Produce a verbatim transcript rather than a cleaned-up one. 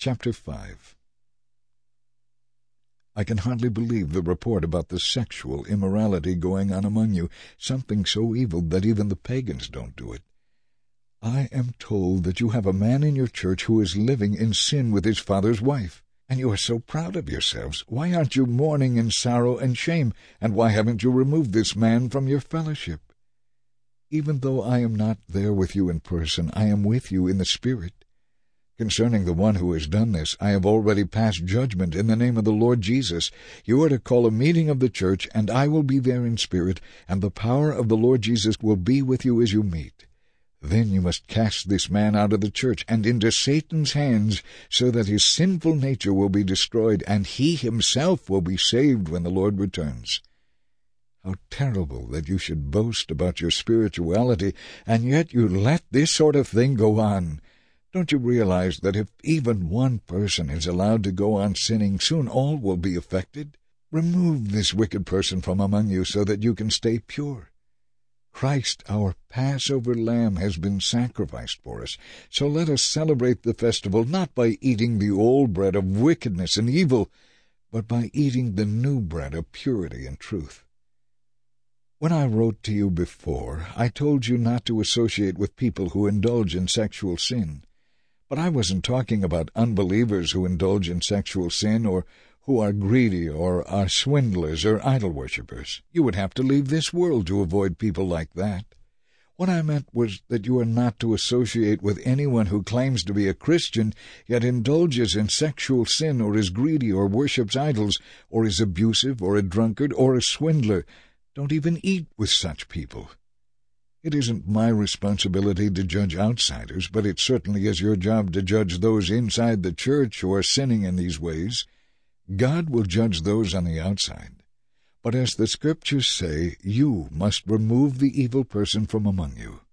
Chapter five. I can hardly believe the report about the sexual immorality going on among you, something so evil that even the pagans don't do it. I am told that you have a man in your church who is living in sin with his father's wife, and you are so proud of yourselves. Why aren't you mourning in sorrow and shame, and why haven't you removed this man from your fellowship? Even though I am not there with you in person, I am with you in the Spirit. Concerning the one who has done this, I have already passed judgment in the name of the Lord Jesus. You are to call a meeting of the church, and I will be there in spirit, and the power of the Lord Jesus will be with you as you meet. Then you must cast this man out of the church and into Satan's hands, so that his sinful nature will be destroyed, and he himself will be saved when the Lord returns. How terrible that you should boast about your spirituality, and yet you let this sort of thing go on. Don't you realize that if even one person is allowed to go on sinning, soon all will be affected? Remove this wicked person from among you so that you can stay pure. Christ, our Passover lamb, has been sacrificed for us, so let us celebrate the festival not by eating the old bread of wickedness and evil, but by eating the new bread of purity and truth. When I wrote to you before, I told you not to associate with people who indulge in sexual sin. But I wasn't talking about unbelievers who indulge in sexual sin or who are greedy or are swindlers or idol worshippers. You would have to leave this world to avoid people like that. What I meant was that you are not to associate with anyone who claims to be a Christian, yet indulges in sexual sin or is greedy or worships idols or is abusive or a drunkard or a swindler. Don't even eat with such people. It isn't my responsibility to judge outsiders, but it certainly is your job to judge those inside the church who are sinning in these ways. God will judge those on the outside. But as the Scriptures say, you must remove the evil person from among you.